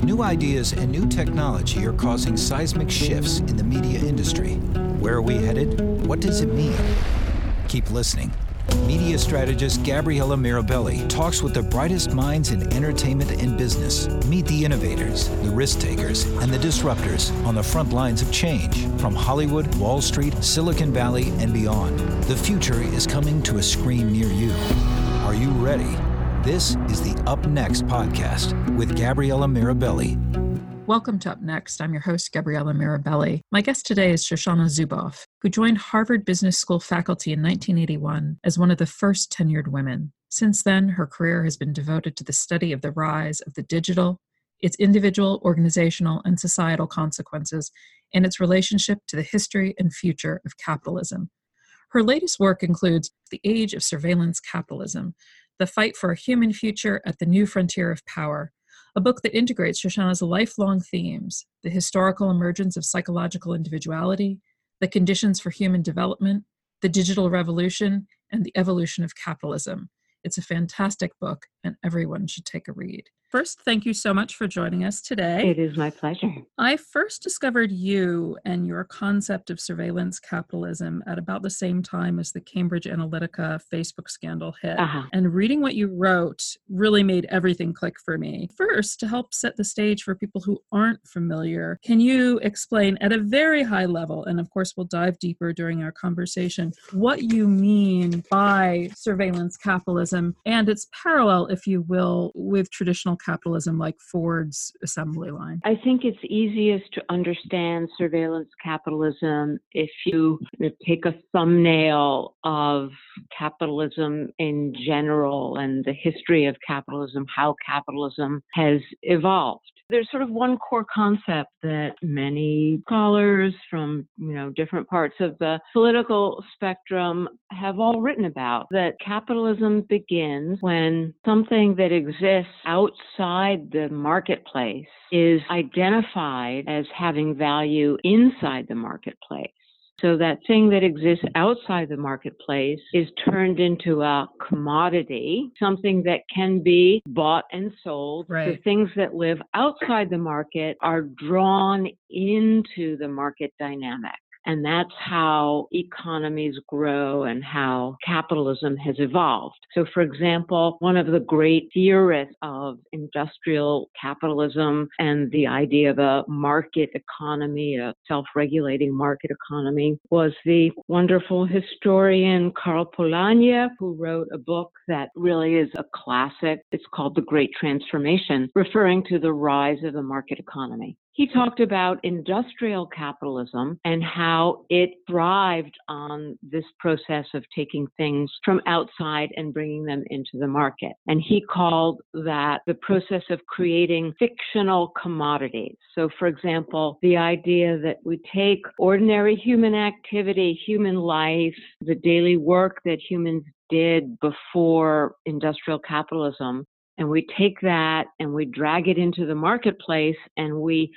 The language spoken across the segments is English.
New ideas and new technology are causing seismic shifts in the media industry. Where are we headed? What does it mean? Keep listening. Media strategist Gabriella Mirabelli talks with the brightest minds in entertainment and business. Meet the innovators, the risk takers, and the disruptors on the front lines of change from Hollywood, Wall Street, Silicon Valley, and beyond. The future is coming to a screen near you. Are you ready? This is the Up Next podcast with Gabriella Mirabelli. Welcome to Up Next. I'm your host, Gabriella Mirabelli. My guest today is Shoshana Zuboff, who joined Harvard Business School faculty in 1981 as one of the first tenured women. Since then, her career has been devoted to the study of the rise of the digital, its individual, organizational, and societal consequences, and its relationship to the history and future of capitalism. Her latest work includes The Age of Surveillance Capitalism, The Fight for a Human Future at the New Frontier of Power, a book that integrates Shoshana's lifelong themes, the historical emergence of psychological individuality, the conditions for human development, the digital revolution, and the evolution of capitalism. It's a fantastic book, and everyone should take a read. First, thank you so much for joining us today. It is my pleasure. I first discovered you and your concept of surveillance capitalism at about the same time as the Cambridge Analytica Facebook scandal hit. And reading what you wrote really made everything click for me. First, to help set the stage for people who aren't familiar, can you explain at a very high level, and of course we'll dive deeper during our conversation, what you mean by surveillance capitalism and its parallel, if you will, with traditional capitalism like Ford's assembly line? I think it's easiest to understand surveillance capitalism if you take a thumbnail of capitalism in general and the history of capitalism, how capitalism has evolved. There's sort of one core concept that many scholars from, different parts of the political spectrum have all written about, that capitalism begins when something that exists outside the marketplace is identified as having value inside the marketplace. So that thing that exists outside the marketplace is turned into a commodity, something that can be bought and sold. Right. The things that live outside the market are drawn into the market dynamic. And that's how economies grow and how capitalism has evolved. So, for example, one of the great theorists of industrial capitalism and the idea of a market economy, a self-regulating market economy, was the wonderful historian Karl Polanyi, who wrote a book that really is a classic. It's called The Great Transformation, referring to the rise of the market economy. He talked about industrial capitalism and how it thrived on this process of taking things from outside and bringing them into the market. And he called that the process of creating fictional commodities. So, for example, the idea that we take ordinary human activity, human life, the daily work that humans did before industrial capitalism, and we take that and we drag it into the marketplace and we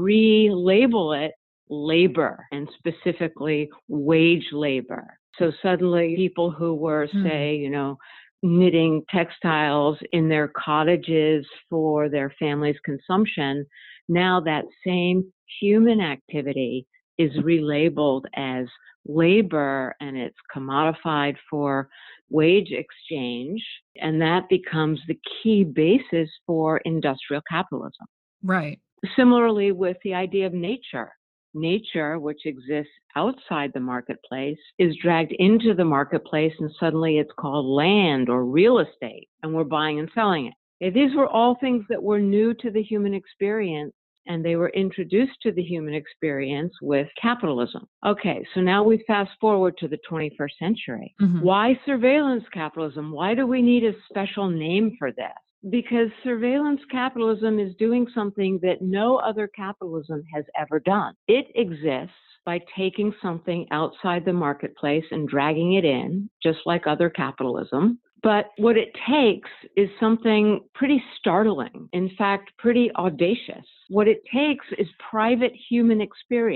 relabel it labor, and specifically wage labor. So suddenly people who were, say, knitting textiles in their cottages for their family's consumption, now that same human activity is relabeled as labor and it's commodified for wage exchange. And that becomes the key basis for industrial capitalism. Right. Similarly with the idea of nature. Nature, which exists outside the marketplace, is dragged into the marketplace and suddenly it's called land or real estate and we're buying and selling it. These were all things that were new to the human experience, and they were introduced to the human experience with capitalism. Okay, so now we fast forward to the 21st century. Why surveillance capitalism? Why do we need a special name for this? Because surveillance capitalism is doing something that no other capitalism has ever done. It exists by taking something outside the marketplace and dragging it in, just like other capitalism. But what it takes is something pretty startling, in fact, pretty audacious. What it takes is private human experience.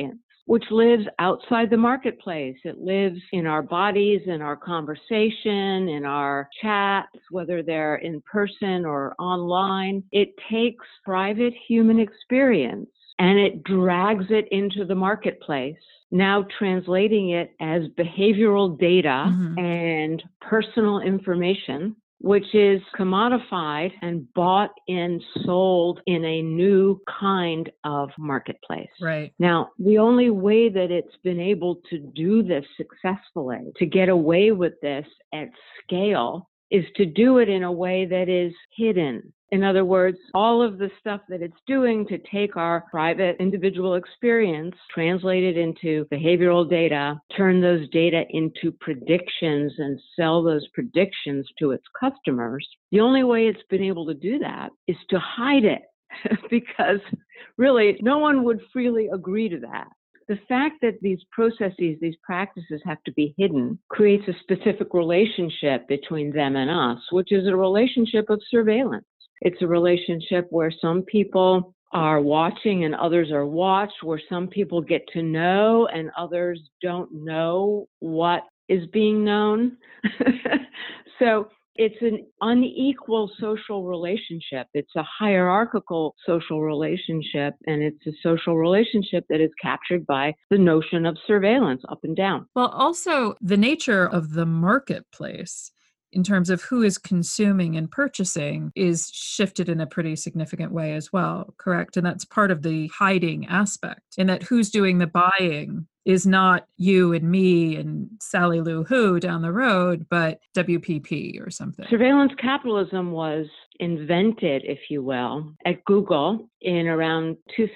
which lives outside the marketplace. It lives in our bodies, in our conversation, in our chats, whether they're in person or online. It takes private human experience and it drags it into the marketplace, now translating it as behavioral data and personal information, which is commodified and bought and sold in a new kind of marketplace. Right. Now, the only way that it's been able to do this successfully, to get away with this at scale, is to do it in a way that is hidden. In other words, all of the stuff that it's doing to take our private individual experience, translate it into behavioral data, turn those data into predictions and sell those predictions to its customers, the only way it's been able to do that is to hide it because really no one would freely agree to that. The fact that these processes, these practices have to be hidden creates a specific relationship between them and us, which is a relationship of surveillance. It's a relationship where some people are watching and others are watched, where some people get to know and others don't know what is being known. So it's an unequal social relationship. It's a hierarchical social relationship, and it's a social relationship that is captured by the notion of surveillance up and down. Well, also the nature of the marketplace in terms of who is consuming and purchasing is shifted in a pretty significant way as well, correct? And that's part of the hiding aspect, in that who's doing the buying is not you and me and Sally Lou Who down the road, but WPP or something. Surveillance capitalism was invented, if you will, at Google in around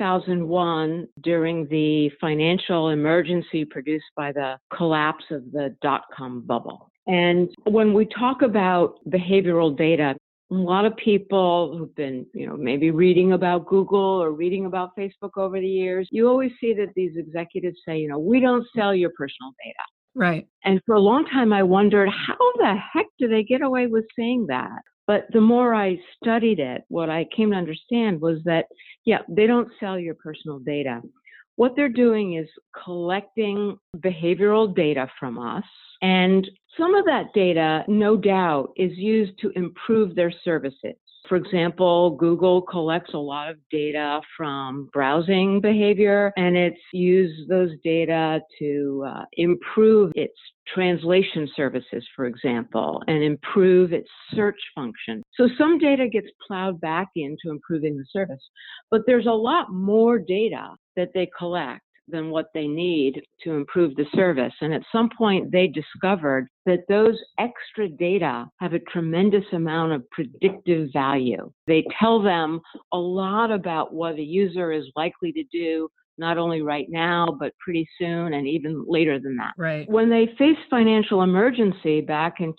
2001 during the financial emergency produced by the collapse of the dot-com bubble. And when we talk about behavioral data, a lot of people who've been, maybe reading about Google or reading about Facebook over the years, you always see that these executives say, we don't sell your personal data. Right. And for a long time, I wondered, how the heck do they get away with saying that? But the more I studied it, what I came to understand was that, they don't sell your personal data. What they're doing is collecting behavioral data from us. And some of that data, no doubt, is used to improve their services. For example, Google collects a lot of data from browsing behavior, and it's used those data to improve its translation services, for example, and improve its search function. So some data gets plowed back into improving the service, but there's a lot more data that they collect than what they need to improve the service. And at some point, they discovered that those extra data have a tremendous amount of predictive value. They tell them a lot about what a user is likely to do, not only right now, but pretty soon and even later than that. Right. When they faced financial emergency back in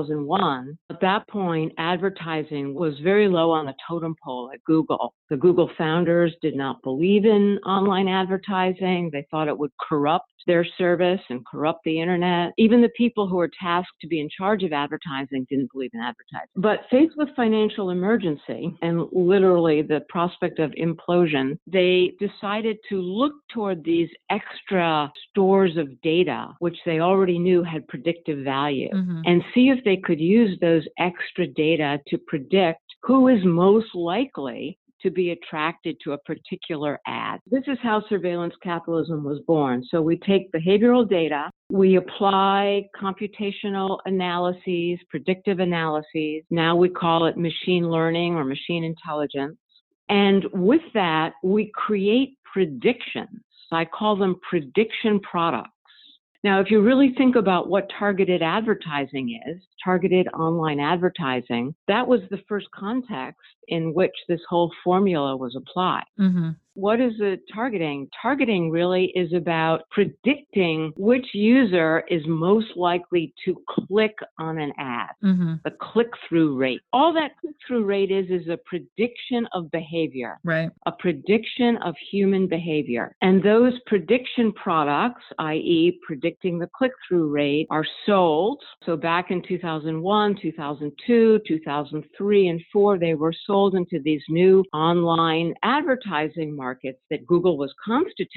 2001, at that point, advertising was very low on the totem pole at Google. The Google founders did not believe in online advertising. They thought it would corrupt their service and corrupt the internet. Even the people who were tasked to be in charge of advertising didn't believe in advertising. But faced with financial emergency and literally the prospect of implosion, they decided to look toward these extra stores of data, which they already knew had predictive value, and see if they could use those extra data to predict who is most likely to be attracted to a particular ad. This is how surveillance capitalism was born. So we take behavioral data, we apply computational analyses, predictive analyses. Now we call it machine learning or machine intelligence. And with that, we create predictions. I call them prediction products. Now, if you really think about what targeted advertising is, targeted online advertising, that was the first context in which this whole formula was applied. What is it targeting? Targeting really is about predicting which user is most likely to click on an ad, the click-through rate. All that click-through rate is a prediction of behavior, right? A prediction of human behavior. And those prediction products, i.e. predicting the click-through rate, are sold. So back in 2001, 2002, 2003, and 2004, they were sold into these new online advertising markets that Google was constituting.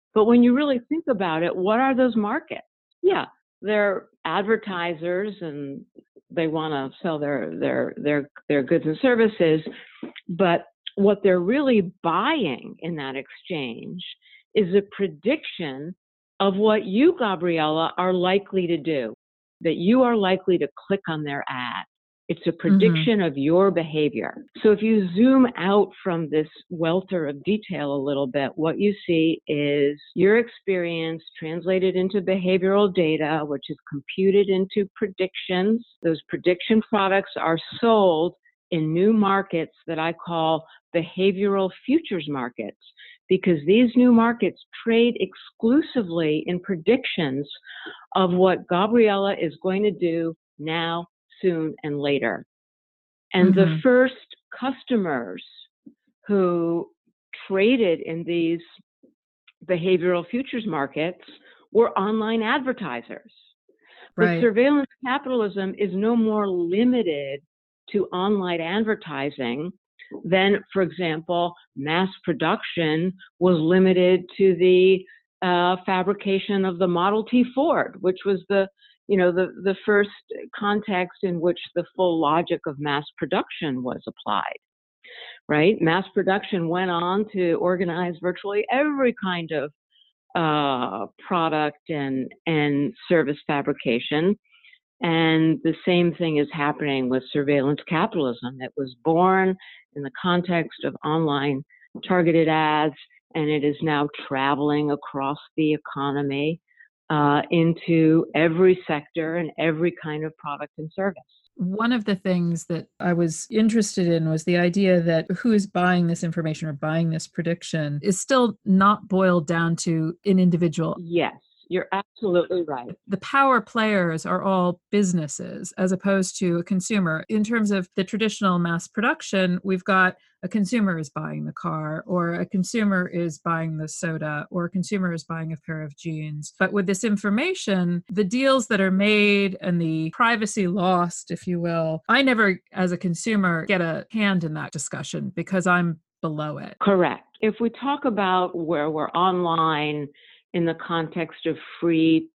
But when you really think about it, what are those markets? Yeah, they're advertisers and they want to sell their goods and services, but what they're really buying in that exchange is a prediction of what you, Gabriella, are likely to do, that you are likely to click on their ad. It's a prediction of your behavior. So if you zoom out from this welter of detail a little bit, what you see is your experience translated into behavioral data, which is computed into predictions. Those prediction products are sold in new markets that I call behavioral futures markets, because these new markets trade exclusively in predictions of what Gabriella is going to do now, soon, and later. And the first customers who traded in these behavioral futures markets were online advertisers. But surveillance capitalism is no more limited to online advertising than, for example, mass production was limited to the fabrication of the Model T Ford, which was the first context in which the full logic of mass production was applied, right? Mass production went on to organize virtually every kind of product and service fabrication. And the same thing is happening with surveillance capitalism. It was born in the context of online targeted ads, and it is now traveling across the economy into every sector and every kind of product and service. One of the things that I was interested in was the idea that who is buying this information or buying this prediction is still not boiled down to an individual. Yes, you're absolutely right. The power players are all businesses as opposed to a consumer. In terms of the traditional mass production, we've got a consumer is buying the car, or a consumer is buying the soda, or a consumer is buying a pair of jeans. But with this information, the deals that are made and the privacy lost, if you will, I never, as a consumer, get a hand in that discussion because I'm below it. Correct. If we talk about where we're online in the context of free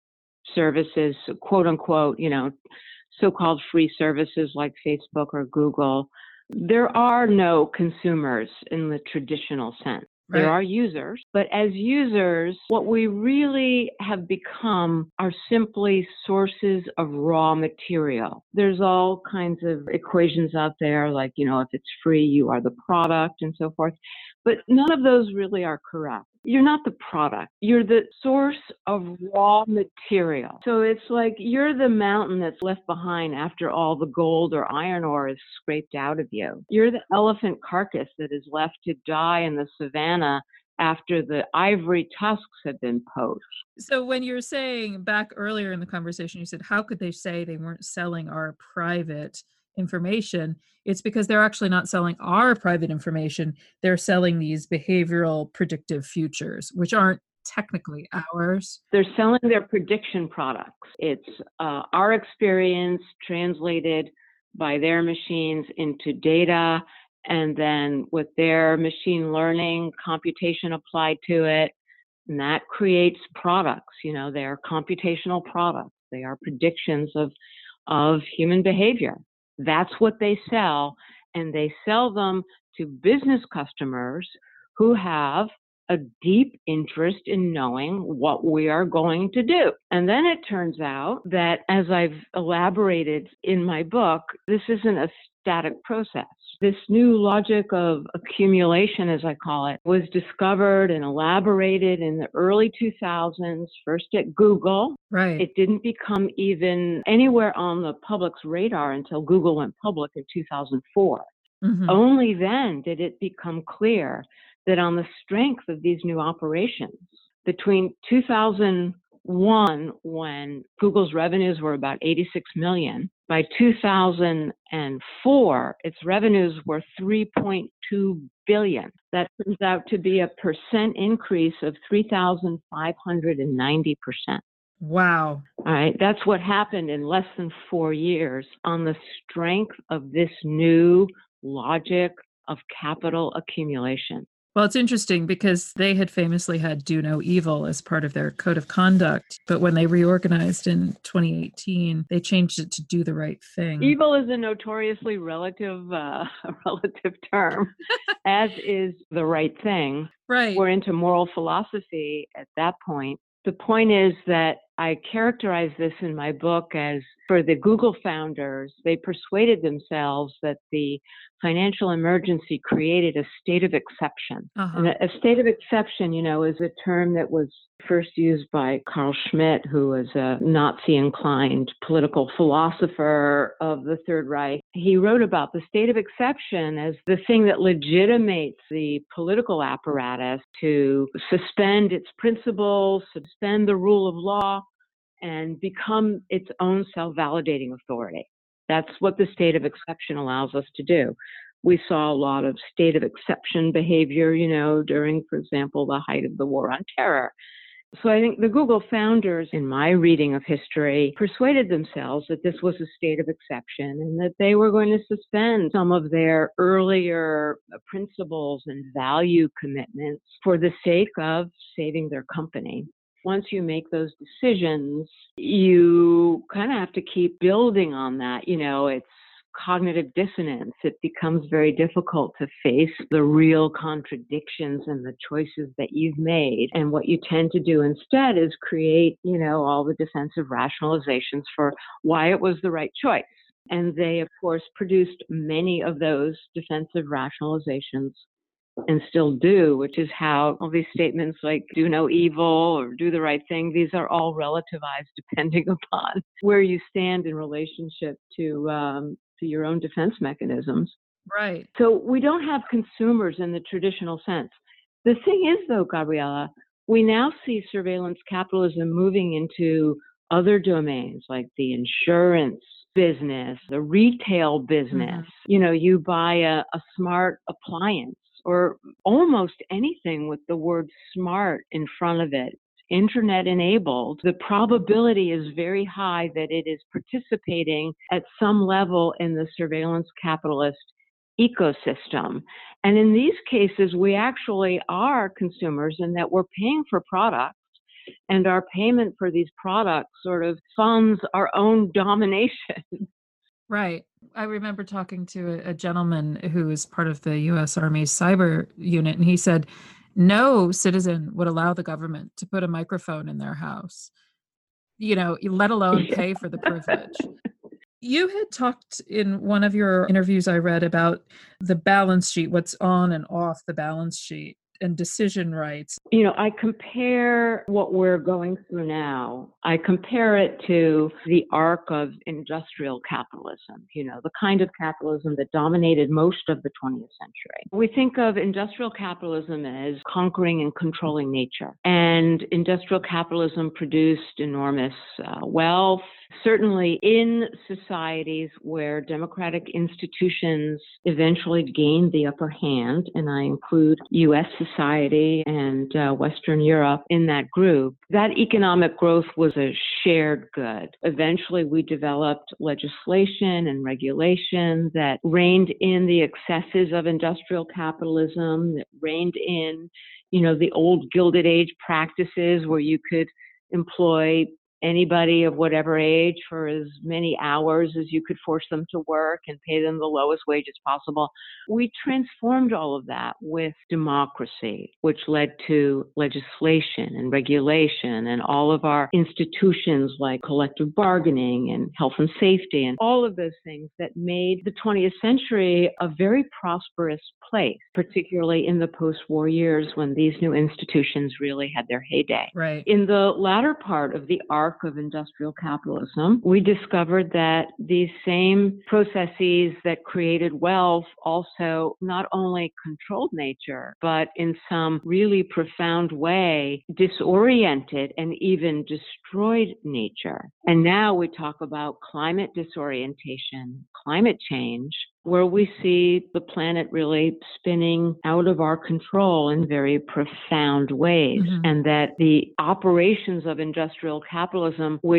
services, quote unquote, so-called free services like Facebook or Google, there are no consumers in the traditional sense. Right. There are users, but as users, what we really have become are simply sources of raw material. There's all kinds of equations out there, like, if it's free, you are the product and so forth. But none of those really are correct. You're not the product. You're the source of raw material. So it's like you're the mountain that's left behind after all the gold or iron ore is scraped out of you. You're the elephant carcass that is left to die in the savannah after the ivory tusks have been poached. So when you're saying back earlier in the conversation, you said, how could they say they weren't selling our private information? It's because they're actually not selling our private information. They're selling these behavioral predictive futures, which aren't technically ours. They're selling their prediction products. It's our experience translated by their machines into data, and then with their machine learning computation applied to it, and that creates products. They are computational products. They are predictions of human behavior. That's what they sell, and they sell them to business customers who have a deep interest in knowing what we are going to do. And then it turns out that, as I've elaborated in my book, this isn't a static process. This new logic of accumulation, as I call it, was discovered and elaborated in the early 2000s, first at Google. Right. It didn't become even anywhere on the public's radar until Google went public in 2004. Mm-hmm. Only then did it become clear that on the strength of these new operations, between 2001, when Google's revenues were about 86 million, by 2004, its revenues were 3.2 billion. That turns out to be a percent increase of 3,590%. Wow. All right. That's what happened in less than 4 years on the strength of this new logic of capital accumulation. Well, it's interesting because they had famously had do no evil as part of their code of conduct. But when they reorganized in 2018, they changed it to do the right thing. Evil is a notoriously relative term, as is the right thing. Right. We're into moral philosophy at that point. The point is that I characterize this in my book as, for the Google founders, they persuaded themselves that the financial emergency created a state of exception. And a state of exception, is a term that was first used by Carl Schmitt, who was a Nazi-inclined political philosopher of the Third Reich. He wrote about the state of exception as the thing that legitimates the political apparatus to suspend its principles, suspend the rule of law, and become its own self-validating authority. That's what the state of exception allows us to do. We saw a lot of state of exception behavior, during, for example, the height of the war on terror. So I think the Google founders, in my reading of history, persuaded themselves that this was a state of exception and that they were going to suspend some of their earlier principles and value commitments for the sake of saving their company. Once you make those decisions, you kind of have to keep building on that. It's cognitive dissonance. It becomes very difficult to face the real contradictions and the choices that you've made. And what you tend to do instead is create, all the defensive rationalizations for why it was the right choice. And they, of course, produced many of those defensive rationalizations and still do, which is how all these statements like do no evil or do the right thing, these are all relativized depending upon where you stand in relationship to your own defense mechanisms. Right. So we don't have consumers in the traditional sense. The thing is, though, Gabriela, we now see surveillance capitalism moving into other domains like the insurance business, the retail business. Mm-hmm. You buy a smart appliance or almost anything with the word smart in front of it, internet enabled, the probability is very high that it is participating at some level in the surveillance capitalist ecosystem. And in these cases, we actually are consumers in that we're paying for products, and our payment for these products sort of funds our own domination. Right. I remember talking to a gentleman who is part of the U.S. Army's cyber unit, and he said no citizen would allow the government to put a microphone in their house, let alone pay for the privilege. You had talked in one of your interviews I read about the balance sheet, what's on and off the balance sheet, and decision rights. I compare what we're going through now, I compare it to the arc of industrial capitalism, the kind of capitalism that dominated most of the 20th century. We think of industrial capitalism as conquering and controlling nature. And industrial capitalism produced enormous wealth. Certainly in societies where democratic institutions eventually gained the upper hand, and I include U.S. society and Western Europe in that group, that economic growth was a shared good. Eventually, we developed legislation and regulation that reined in the excesses of industrial capitalism, that reined in, the old Gilded Age practices where you could employ anybody of whatever age for as many hours as you could force them to work and pay them the lowest wages possible. We transformed all of that with democracy, which led to legislation and regulation and all of our institutions like collective bargaining and health and safety and all of those things that made the 20th century a very prosperous place, particularly in the post-war years when these new institutions really had their heyday. Right. In the latter part of the arc of industrial capitalism, we discovered that these same processes that created wealth also not only controlled nature, but in some really profound way disoriented and even destroyed nature. And now we talk about climate disorientation, climate change, where we see the planet really spinning out of our control in very profound ways. Mm-hmm. And that the operations of industrial capitalism, which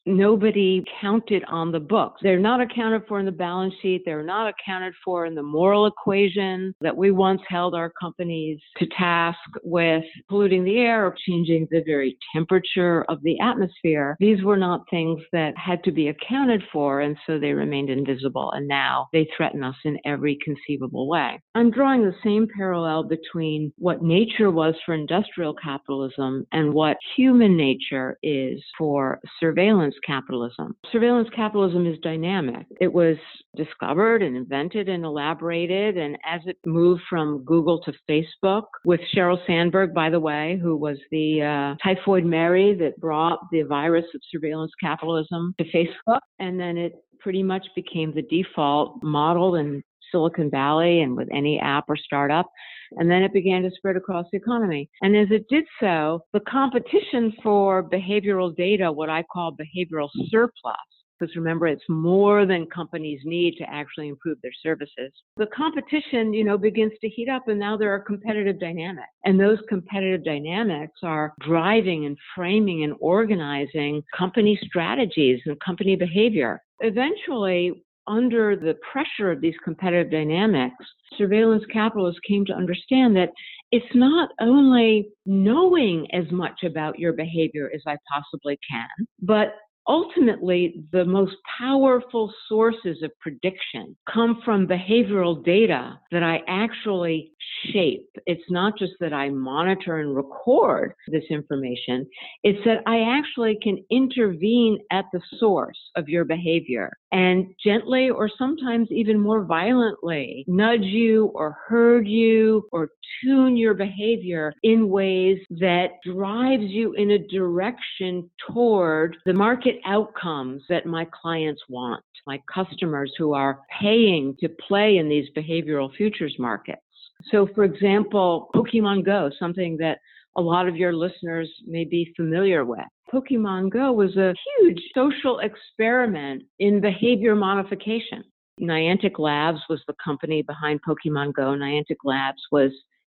nobody counted on the books. They're not accounted for in the balance sheet. They're not accounted for in the moral equation that we once held our companies to task with polluting the air or changing the very temperature of the atmosphere. These were not things that had to be accounted for, and so they remained invisible, and now they threaten us in every conceivable way. I'm drawing the same parallel between what nature was for industrial capitalism and what human nature is for surveillance capitalism. Surveillance capitalism is dynamic. It was discovered and invented and elaborated, and as it moved from Google to Facebook, with Sheryl Sandberg, by the way, who was the typhoid Mary that brought the virus of surveillance capitalism to Facebook, and then it pretty much became the default model in Silicon Valley and with any app or startup. And then it began to spread across the economy. And as it did so, the competition for behavioral data, what I call behavioral surplus, because remember, it's more than companies need to actually improve their services. The competition, begins to heat up, and now there are competitive dynamics. And those competitive dynamics are driving and framing and organizing company strategies and company behavior. Eventually, under the pressure of these competitive dynamics, surveillance capitalists came to understand that it's not only knowing as much about your behavior as I possibly can, but ultimately, the most powerful sources of prediction come from behavioral data that I actually shape. It's not just that I monitor and record this information. It's that I actually can intervene at the source of your behavior and gently or sometimes even more violently nudge you or herd you or tune your behavior in ways that drives you in a direction toward the market outcomes that my clients want, my customers who are paying to play in these behavioral futures markets. So, for example, Pokemon Go, something that a lot of your listeners may be familiar with. Pokemon Go was a huge social experiment in behavior modification. Niantic Labs was the company behind Pokemon Go. Niantic Labs was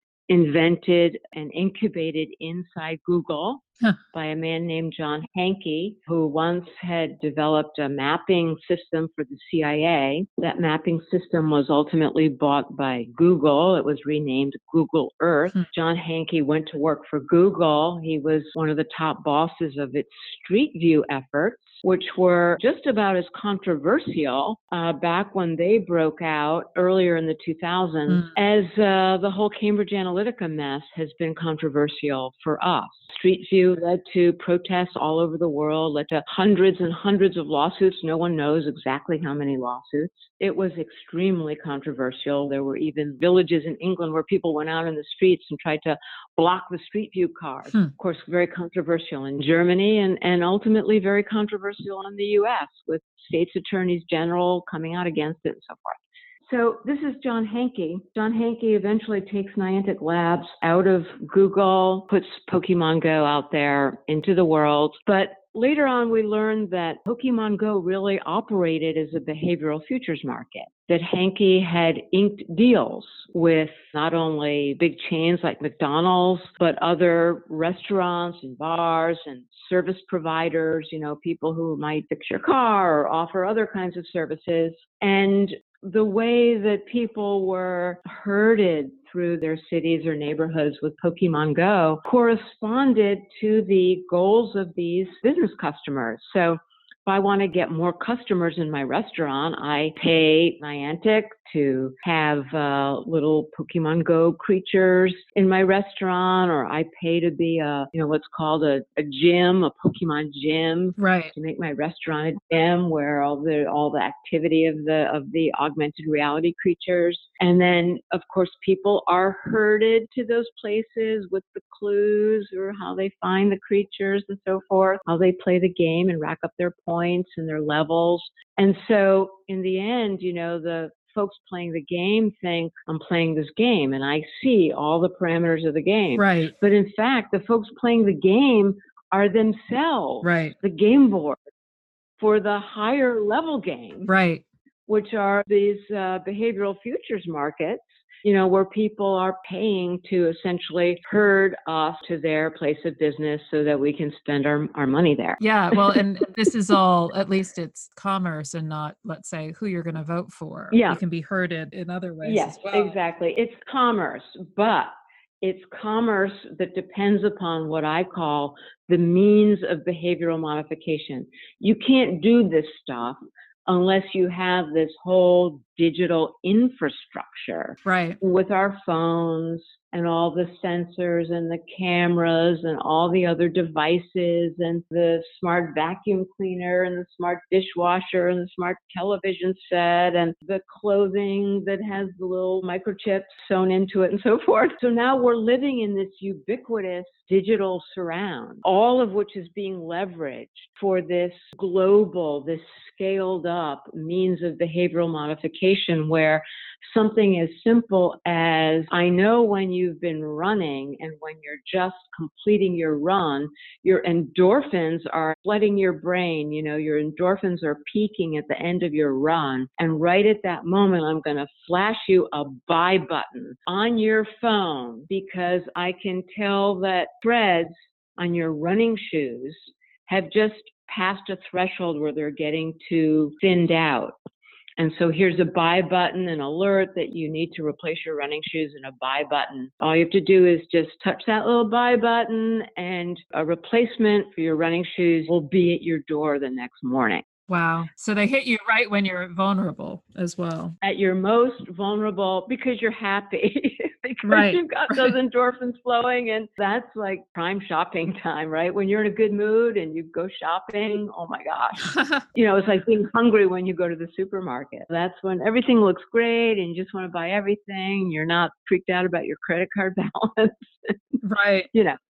invented and incubated inside Google by a man named John Hanke, who once had developed a mapping system for the CIA. That mapping system was ultimately bought by Google. It was renamed Google Earth. John Hanke went to work for Google. He was one of the top bosses of its Street View efforts, which were just about as controversial back when they broke out earlier in the 2000s as the whole Cambridge Analytica mess has been controversial for us. Street View led to protests all over the world, led to hundreds and hundreds of lawsuits. No one knows exactly how many lawsuits. It was extremely controversial. There were even villages in England where people went out in the streets and tried to block the Street View cars. Of course, very controversial in Germany and ultimately very controversial in the U.S. with states attorneys general coming out against it and so forth. So this is John Hanke. John Hanke eventually takes Niantic Labs out of Google, puts Pokemon Go out there into the world. But later on, we learned that Pokemon Go really operated as a behavioral futures market, that Hanke had inked deals with not only big chains like McDonald's, but other restaurants and bars and service providers, people who might fix your car or offer other kinds of services. And the way that people were herded through their cities or neighborhoods with Pokemon Go corresponded to the goals of these business customers. So if I want to get more customers in my restaurant, I pay Niantic to have little Pokemon Go creatures in my restaurant, or I pay to be what's called a gym, a Pokemon gym, right, to make my restaurant a gym where all the activity of the augmented reality creatures. And then, of course, people are herded to those places with the clues or how they find the creatures and so forth, how they play the game and rack up their points and their levels. And so in the end, the folks playing the game think I'm playing this game and I see all the parameters of the game. Right. But in fact, the folks playing the game are themselves the game board for the higher level game, right, which are these behavioral futures markets where people are paying to essentially herd us to their place of business so that we can spend our money there. Yeah, well, and this is all, at least it's commerce and not, let's say, who you're going to vote for. Yeah. You can be herded in other ways Yes, as well. exactly. It's commerce, but it's commerce that depends upon what I call the means of behavioral modification. You can't do this stuff unless you have this whole digital infrastructure Right. with our phones and all the sensors and the cameras and all the other devices and the smart vacuum cleaner and the smart dishwasher and the smart television set and the clothing that has the little microchips sewn into it and so forth. So now we're living in this ubiquitous digital surround, all of which is being leveraged for this global, this scaled up means of behavioral modification, where something as simple as, I know when you've been running and when you're just completing your run, your endorphins are flooding your brain. Your endorphins are peaking at the end of your run. And right at that moment, I'm going to flash you a buy button on your phone because I can tell that threads on your running shoes have just passed a threshold where they're getting too thinned out. And so here's a buy button, an alert that you need to replace your running shoes, and a buy button. All you have to do is just touch that little buy button and a replacement for your running shoes will be at your door the next morning. Wow. So they hit you right when you're vulnerable as well. At your most vulnerable because you're happy, because Right. you've got those endorphins flowing, and that's like prime shopping time, right? When you're in a good mood and you go shopping, oh my gosh. It's like being hungry when you go to the supermarket. That's when everything looks great and you just want to buy everything. You're not freaked out about your credit card balance. Right.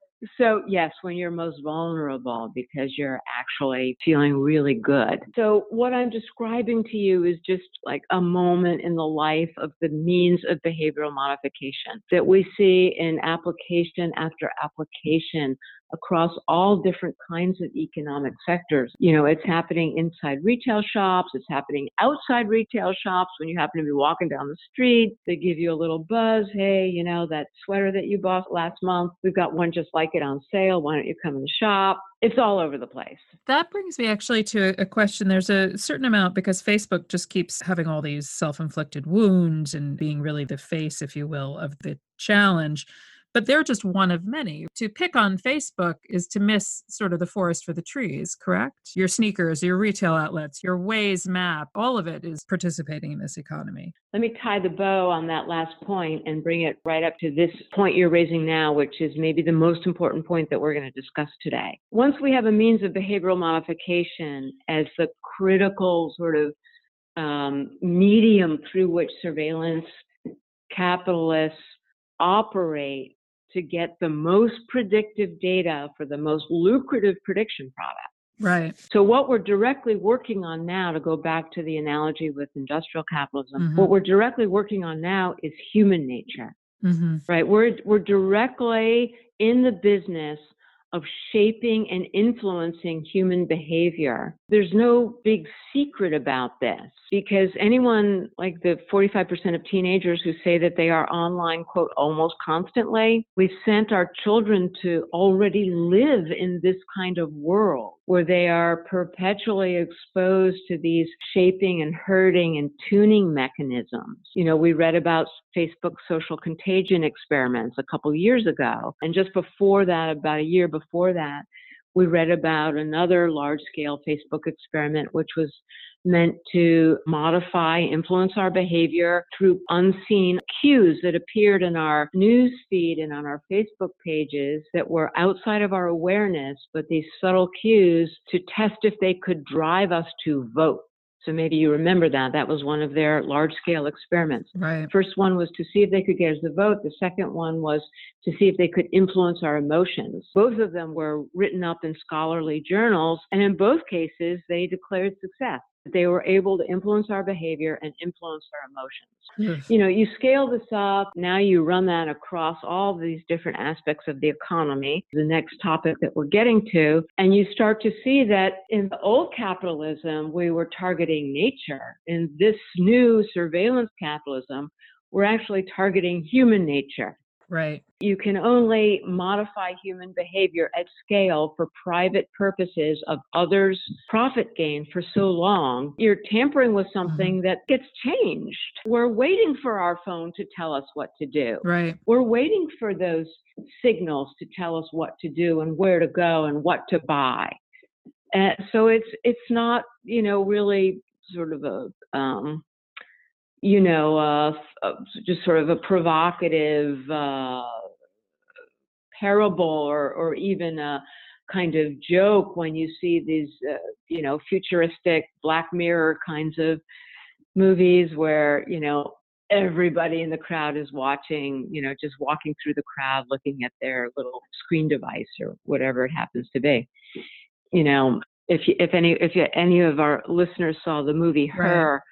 So yes, when you're most vulnerable because you're actually feeling really good. So what I'm describing to you is just like a moment in the life of the means of behavioral modification that we see in application after application across all different kinds of economic sectors. It's happening inside retail shops. It's happening outside retail shops. When you happen to be walking down the street, they give you a little buzz. Hey, that sweater that you bought last month, we've got one just like it on sale. Why don't you come in the shop? It's all over the place. That brings me actually to a question. There's a certain amount, because Facebook just keeps having all these self-inflicted wounds and being really the face, if you will, of the challenge. But they're just one of many. To pick on Facebook is to miss sort of the forest for the trees, correct? Your sneakers, your retail outlets, your Waze map, all of it is participating in this economy. Let me tie the bow on that last point and bring it right up to this point you're raising now, which is maybe the most important point that we're going to discuss today. Once we have a means of behavioral modification as the critical sort of medium through which surveillance capitalists operate to get the most predictive data for the most lucrative prediction product. Right. So what we're directly working on now, to go back to the analogy with industrial capitalism, what we're directly working on now is human nature, right? We're directly in the business of shaping and influencing human behavior. There's no big secret about this, because anyone, like the 45% of teenagers who say that they are online, quote, almost constantly, we've sent our children to already live in this kind of world where they are perpetually exposed to these shaping and herding and tuning mechanisms. We read about Facebook social contagion experiments a couple years ago. And just before that, about a year before that, we read about another large-scale Facebook experiment, which was meant to modify, influence our behavior through unseen cues that appeared in our news feed and on our Facebook pages that were outside of our awareness, but these subtle cues to test if they could drive us to vote. So maybe you remember that. That was one of their large-scale experiments. Right. First one was to see if they could get us to vote. The second one was to see if they could influence our emotions. Both of them were written up in scholarly journals, and in both cases, they declared success. They were able to influence our behavior and influence our emotions. Yes. You scale this up. Now you run that across all these different aspects of the economy, the next topic that we're getting to. And you start to see that in the old capitalism, we were targeting nature. In this new surveillance capitalism, we're actually targeting human nature. Right. You can only modify human behavior at scale for private purposes of others' profit gain for so long. You're tampering with something that gets changed. We're waiting for our phone to tell us what to do. Right. We're waiting for those signals to tell us what to do and where to go and what to buy. And so it's not, really sort of just sort of a provocative parable or even a kind of joke when you see these, futuristic Black Mirror kinds of movies where, everybody in the crowd is watching, just walking through the crowd, looking at their little screen device or whatever it happens to be. If any of our listeners saw the movie Her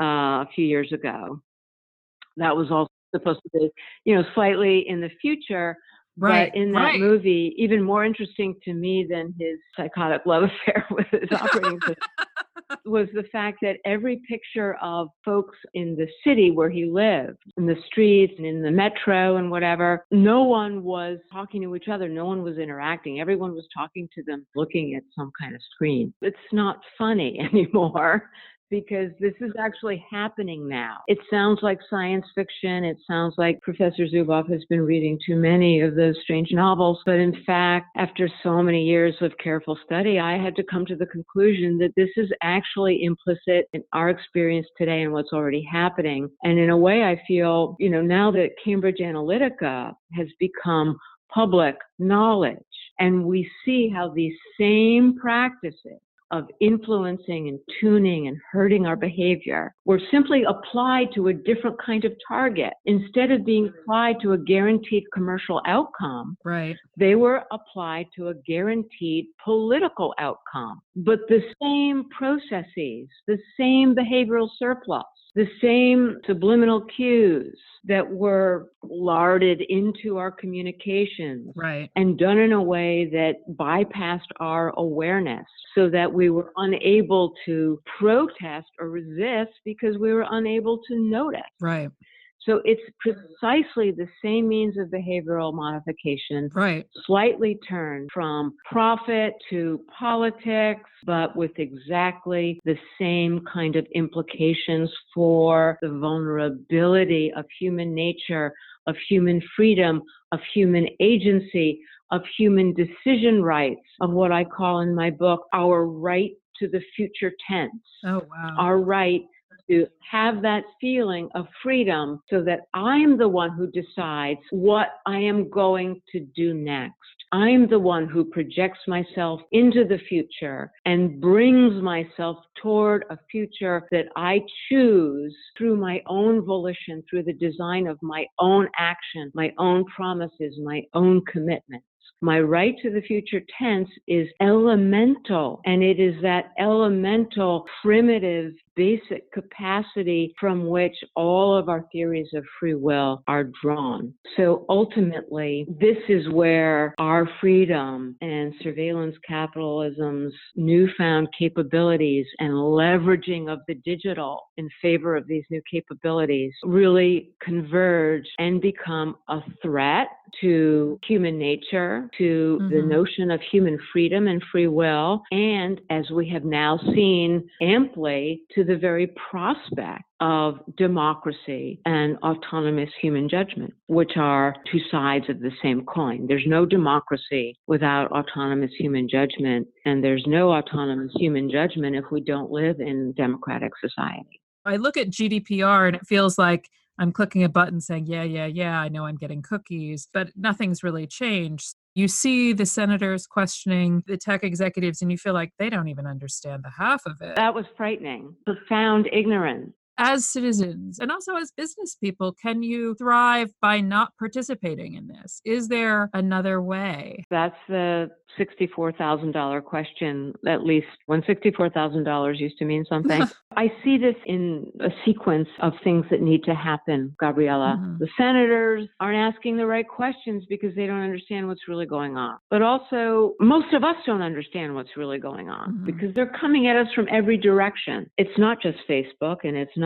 a few years ago, that was also supposed to be, slightly in the future. Right. But in that movie, even more interesting to me than his psychotic love affair with his operating system was the fact that every picture of folks in the city where he lived, in the streets and in the metro and whatever, no one was talking to each other. No one was interacting. Everyone was talking to them, looking at some kind of screen. It's not funny anymore, because this is actually happening now. It sounds like science fiction. It sounds like Professor Zuboff has been reading too many of those strange novels. But in fact, after so many years of careful study, I had to come to the conclusion that this is actually implicit in our experience today and what's already happening. And in a way, I feel, now that Cambridge Analytica has become public knowledge, and we see how these same practices of influencing and tuning and hurting our behavior were simply applied to a different kind of target. Instead of being applied to a guaranteed commercial outcome, they were applied to a guaranteed political outcome. But the same processes, the same behavioral surplus, the same subliminal cues that were larded into our communications and done in a way that bypassed our awareness, so that we were unable to protest or resist because we were unable to notice. Right. So it's precisely the same means of behavioral modification, slightly turned from profit to politics, but with exactly the same kind of implications for the vulnerability of human nature, of human freedom, of human agency, of human decision rights, of what I call in my book, our right to the future tense. Oh, wow. Our right to have that feeling of freedom so that I'm the one who decides what I am going to do next. I'm the one who projects myself into the future and brings myself toward a future that I choose through my own volition, through the design of my own action, my own promises, my own commitments. My right to the future tense is elemental, and it is that elemental, primitive, basic capacity from which all of our theories of free will are drawn. So ultimately, this is where our freedom and surveillance capitalism's newfound capabilities and leveraging of the digital in favor of these new capabilities really converge and become a threat to human nature, to the notion of human freedom and free will, and as we have now seen amply, to the very prospect of democracy and autonomous human judgment, which are two sides of the same coin. There's no democracy without autonomous human judgment, and there's no autonomous human judgment if we don't live in democratic society. I look at GDPR and it feels like I'm clicking a button saying, yeah, I know I'm getting cookies, but nothing's really changed. You see the senators questioning the tech executives and you feel like they don't even understand the half of it. That was frightening. Profound ignorance. As citizens and also as business people, can you thrive by not participating in this? Is there another way? That's the $64,000 question, at least when $64,000 used to mean something. I see this in a sequence of things that need to happen, Gabriella. The senators aren't asking the right questions because they don't understand what's really going on. But also, most of us don't understand what's really going on because they're coming at us from every direction. It's not just Facebook and it's not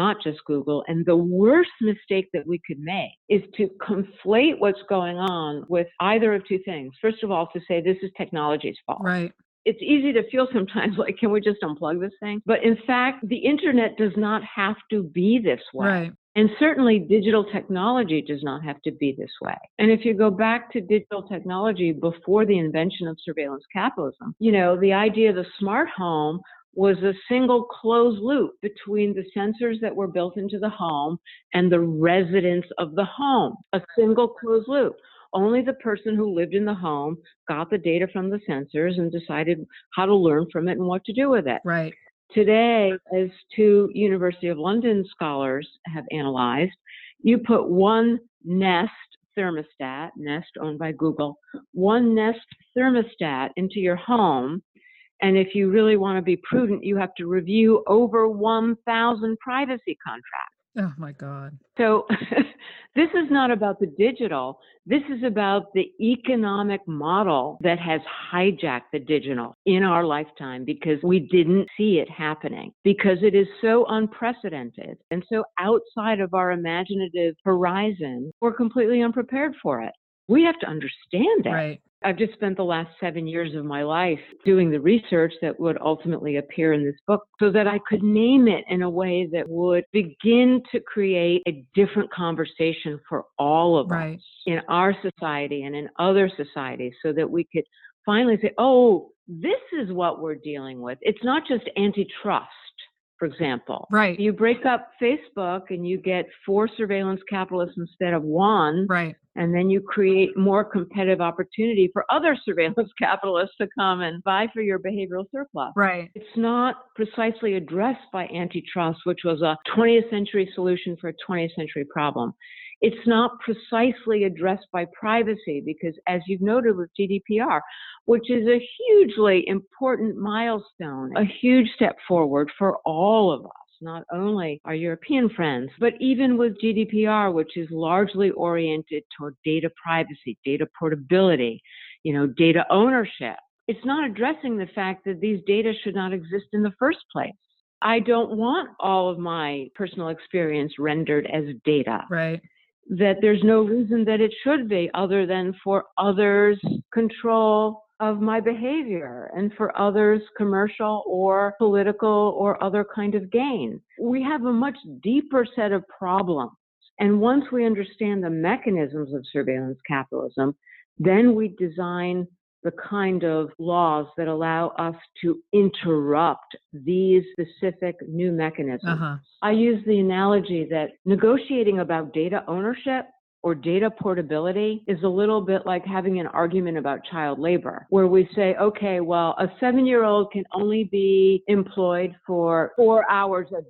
not just Google. And the worst mistake that we could make is to conflate what's going on with either of two things. First of all, to say this is technology's fault. Right. It's easy to feel sometimes like, can we just unplug this thing? But in fact, the internet does not have to be this way. Right. And certainly digital technology does not have to be this way. And if you go back to digital technology before the invention of surveillance capitalism, the idea of the smart home was a single closed loop between the sensors that were built into the home and the residents of the home, a single closed loop. Only the person who lived in the home got the data from the sensors and decided how to learn from it and what to do with it. Right. Today, as two University of London scholars have analyzed, you put one Nest thermostat, Nest owned by Google, one Nest thermostat into your home. And if you really want to be prudent, you have to review over 1,000 privacy contracts. Oh, my God. So this is not about the digital. This is about the economic model that has hijacked the digital in our lifetime because we didn't see it happening, because it is so unprecedented and so outside of our imaginative horizon. We're completely unprepared for it. We have to understand it. Right. I've just spent the last 7 years of my life doing the research that would ultimately appear in this book so that I could name it in a way that would begin to create a different conversation for all of Right. us in our society and in other societies so that we could finally say, oh, this is what we're dealing with. It's not just antitrust, for example. Right. You break up Facebook and you get 4 surveillance capitalists instead of 1. Right. And then you create more competitive opportunity for other surveillance capitalists to come and vie for your behavioral surplus. Right. It's not precisely addressed by antitrust, which was a 20th century solution for a 20th century problem. It's not precisely addressed by privacy because, as you've noted with GDPR, which is a hugely important milestone, a huge step forward for all of us, not only our European friends, but even with GDPR, which is largely oriented toward data privacy, data portability, data ownership. It's not addressing the fact that these data should not exist in the first place. I don't want all of my personal experience rendered as data. Right. That there's no reason that it should be other than for others' control of my behavior and for others' commercial or political or other kind of gain. We have a much deeper set of problems. And once we understand the mechanisms of surveillance capitalism, then we design the kind of laws that allow us to interrupt these specific new mechanisms. Uh-huh. I use the analogy that negotiating about data ownership or data portability is a little bit like having an argument about child labor, where we say, okay, well, a 7-year-old can only be employed for 4 hours a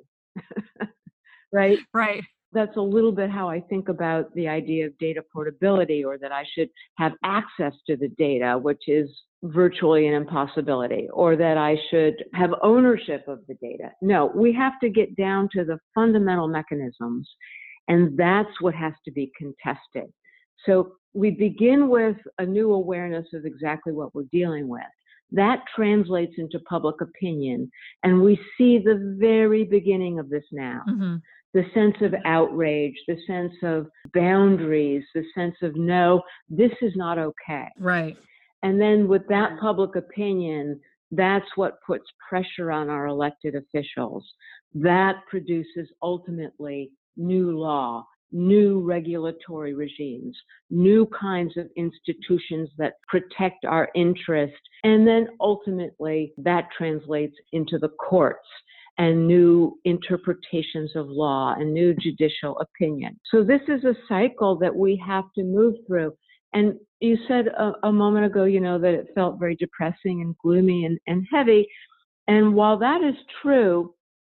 day, right? Right. That's a little bit how I think about the idea of data portability, or that I should have access to the data, which is virtually an impossibility, or that I should have ownership of the data. No, we have to get down to the fundamental mechanisms, and that's what has to be contested. So we begin with a new awareness of exactly what we're dealing with. That translates into public opinion, and we see the very beginning of this now. Mm-hmm. The sense of outrage, the sense of boundaries, the sense of, no, this is not okay. Right. And then with that public opinion, that's what puts pressure on our elected officials. That produces ultimately new law, new regulatory regimes, new kinds of institutions that protect our interest. And then ultimately that translates into the courts and new interpretations of law and new judicial opinion. So this is a cycle that we have to move through. And you said a moment ago, that it felt very depressing and gloomy and heavy. And while that is true,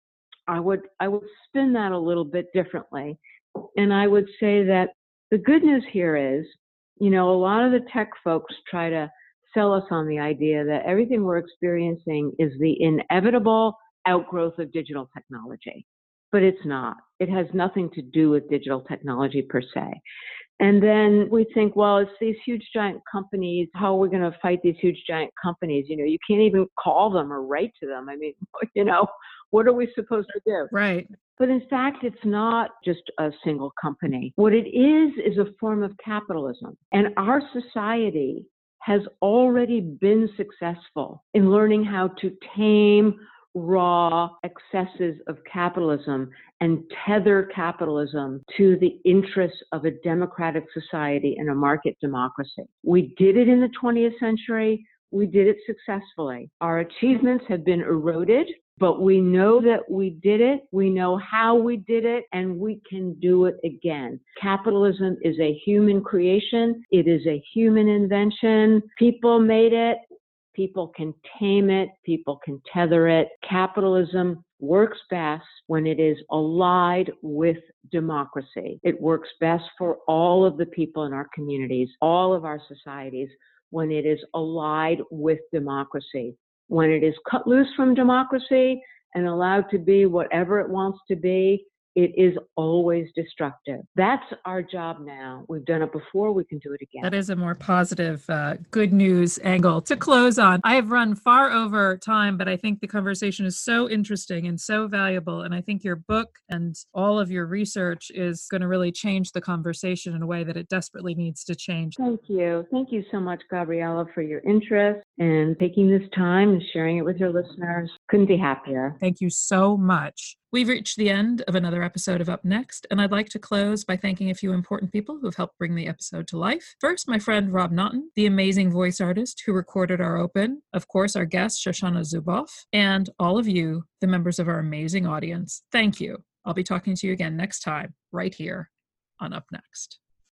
I would spin that a little bit differently. And I would say that the good news here is, a lot of the tech folks try to sell us on the idea that everything we're experiencing is the inevitable outgrowth of digital technology, but it's not. It has nothing to do with digital technology per se. And then we think, well, it's these huge giant companies. How are we going to fight these huge giant companies? You can't even call them or write to them. I mean, What are we supposed to do? Right. But in fact, it's not just a single company. What it is a form of capitalism. And our society has already been successful in learning how to tame raw excesses of capitalism and tether capitalism to the interests of a democratic society and a market democracy. We did it in the 20th century. We did it successfully. Our achievements have been eroded, but we know that we did it. We know how we did it, and we can do it again. Capitalism is a human creation. It is a human invention. People made it. People can tame it. People can tether it. Capitalism works best when it is allied with democracy. It works best for all of the people in our communities, all of our societies, when it is allied with democracy. When it is cut loose from democracy and allowed to be whatever it wants to be, it is always destructive. That's our job now. We've done it before. We can do it again. That is a more positive, good news angle to close on. I have run far over time, but I think the conversation is so interesting and so valuable. And I think your book and all of your research is going to really change the conversation in a way that it desperately needs to change. Thank you. Thank you so much, Gabriella, for your interest and taking this time and sharing it with your listeners. Couldn't be happier. Thank you so much. We've reached the end of another episode of Up Next, and I'd like to close by thanking a few important people who have helped bring the episode to life. First, my friend Rob Naughton, the amazing voice artist who recorded our open, of course, our guest, Shoshana Zuboff, and all of you, the members of our amazing audience. Thank you. I'll be talking to you again next time, right here on Up Next.